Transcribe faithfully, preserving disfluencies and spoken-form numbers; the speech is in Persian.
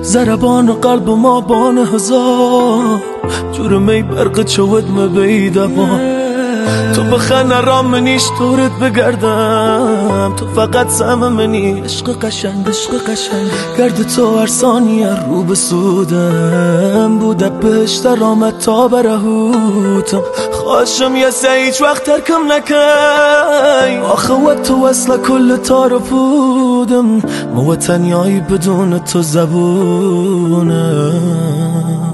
ضربان قلب ما بان هزار جور می برق چود مبیده بان تو بخنه را منیش دورت بگردم تو فقط سم منی عشق قشنگ عشق قشنگ گرد تو هر ثانیه رو به سودم بوده بهشت آمد تا برهوتم خواشم یه سه هیچ وقت ترکم نکی آخه و تو اصلا کل تارو بودم موتنیایی بدون تو زبونم